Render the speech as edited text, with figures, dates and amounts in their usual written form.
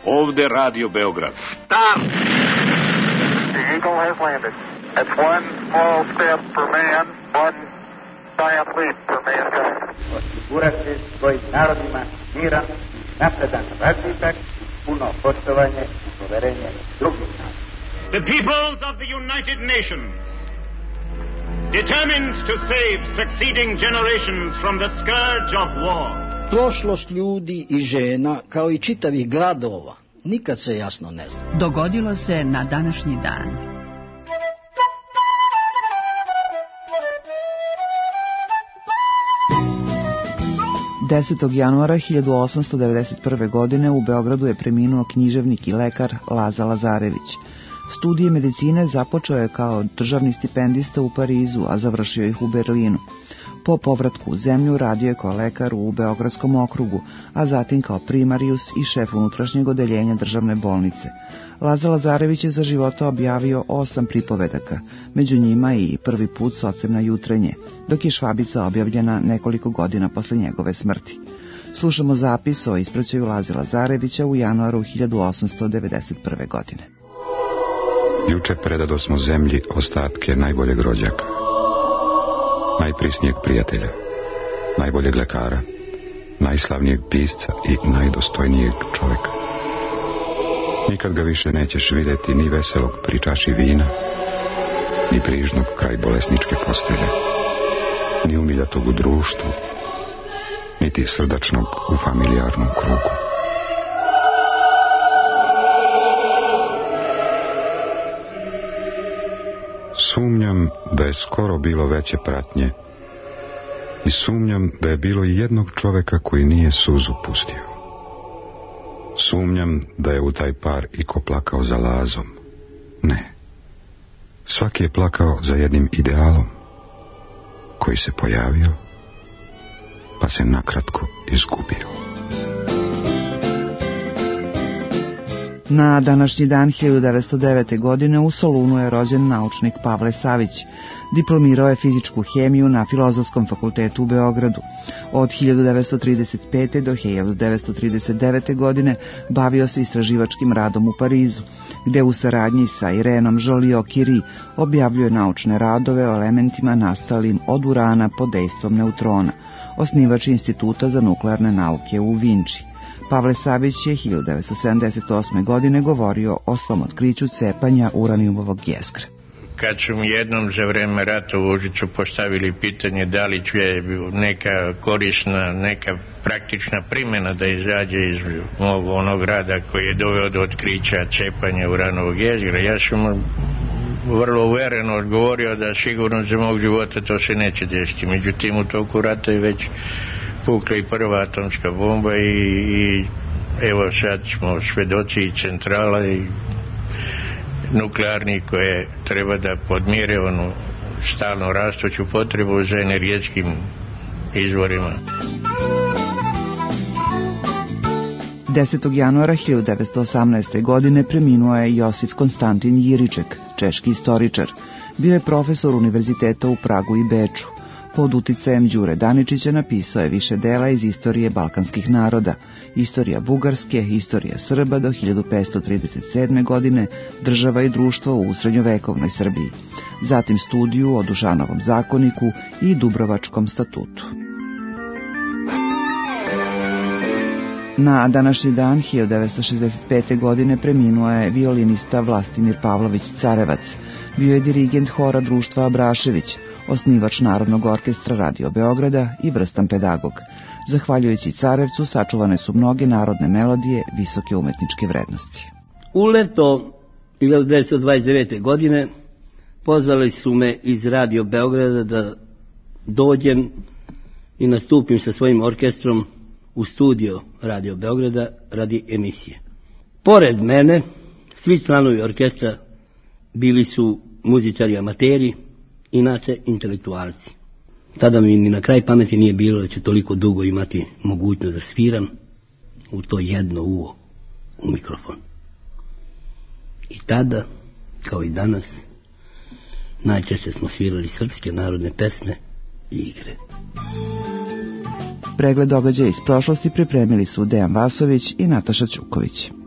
Ovde Radio Beograd. Stop! The Eagle has landed. That's one small step for man, one giant leap for mankind. Osigurati svojim narodima miran, napredan razvitak, puno poštovanje i poverenje drugih naroda. The peoples of the United Nations, determined to save succeeding generations from the scourge of war. Prošlost ljudi i žena, kao i čitavih gradova, nikad se jasno ne zna. Dogodilo se na današnji dan. Januara 1891. godine u Beogradu je preminuo književnik i lekar Laza Lazarević. Studije medicine započeo je kao državni stipendista u Parizu, a završio ih u Berlinu. Po povratku u zemlju radio je kao lekar u Beogradskom okrugu, a zatim kao primarijus i šef unutrašnjeg odeljenja državne bolnice. Laza Lazarević je za života objavio 8 pripovedaka, među njima i Prvi put s ocem na jutrenje, dok je Švabica objavljena nekoliko godina posle njegove smrti. Slušamo zapis o ispraćaju Laze Lazarevića u januaru 1891. godine. Juče predado smo zemlji ostatke najboljeg rođaka, najprisnijeg prijatelja, najboljeg lekara, najslavnijeg pisca i najdostojnijeg čovjeka. Nikad ga više nećeš vidjeti ni veselog pri čaši vina, ni brižnog kraj bolesničke postelje, ni umiljatog u društvu, niti srdačnog u familijarnom krugu. Sumnjam da je skoro bilo veće pratnje i sumnjam da je bilo i jednog čoveka koji nije suzu pustio. Sumnjam da je u taj par iko plakao za Lazom. Ne. Svaki je plakao za jednim idealom koji se pojavio pa se nakratko izgubio. Na današnji dan 1909. godine u Solunu je rođen naučnik Pavle Savić. Diplomirao je fizičku hemiju na Filozofskom fakultetu u Beogradu. Od 1935. do 1939. godine bavio se istraživačkim radom u Parizu, gde u saradnji sa Irenom Joliot-Curie objavljuje naučne radove o elementima nastalim od urana pod dejstvom neutrona, osnivač Instituta za nuklearne nauke u Vinči. Pavle Savić je 1978. godine govorio o svom otkriću cepanja uranijumovog jezgra. Kad su mi jednom za vreme rata u Užicu postavili pitanje da li će neka korisna, neka praktična primjena da izađe iz mog onog rada koji je doveo do otkrića cepanja uranovog jezgra, ja sam vrlo uvereno odgovorio da sigurno za mog života to se neće desiti. Međutim, u toku rata je već pukla i prva atomska bomba i evo sad smo svedoci i centrala i nuklearni koje treba da podmire onu stalno rastuću potrebu za energetskim izvorima. 10. januara 1918. godine preminuo je Josif Konstantin Jiriček, češki istoričar. Bio je profesor univerziteta u Pragu i Beču. Pod uticajem Đure Daničića napisao je više dela iz istorije balkanskih naroda, istorija Bugarske, istorija Srba do 1537. godine, država i društvo u srednjovekovnoj Srbiji, zatim studiju o Dušanovom zakoniku i Dubrovačkom statutu. Na današnji dan 1965. godine preminuo je violinista Vlastimir Pavlović Carevac. Bio je dirigent hora društva Abrašević, osnivač Narodnog orkestra Radio Beograda i vrstan pedagog. Zahvaljujući Carevcu sačuvane su mnoge narodne melodije visoke umetničke vrednosti. U leto 1929. godine pozvali su me iz Radio Beograda da dođem i nastupim sa svojim orkestrom u studio Radio Beograda radi emisije. Pored mene, svi članovi orkestra bili su muzičari amateri, inače intelektualci. Tada mi ni na kraj pameti nije bilo da ću toliko dugo imati mogućnost da sviram u to jedno uvo u mikrofon. I tada, kao i danas, najčešće smo svirali srpske narodne pesme i igre. Pregled događaja iz prošlosti pripremili su Dejan Vasović i Nataša Ćuković.